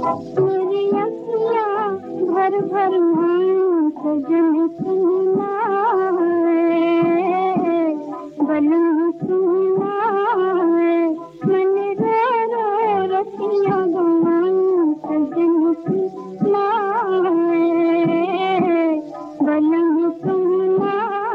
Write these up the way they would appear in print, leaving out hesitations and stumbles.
मेरी अखियाँ भर भर हैं सजन सुना है, बलम सुना है, मन रो रो रतियाँ गवाऊं सजन सुना है, बलम सुना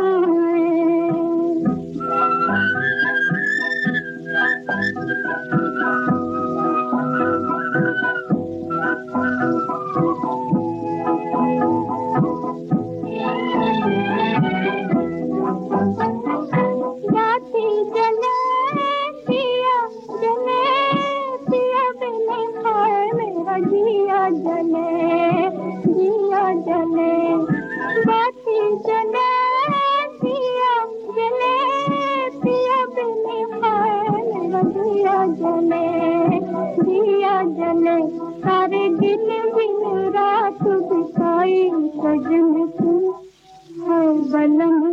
जले जिया जले बाती जले पिया जले पिया बिन खाए दिया जले दिया जले सारे दिन बिन रात बिताई सजन तू है बलम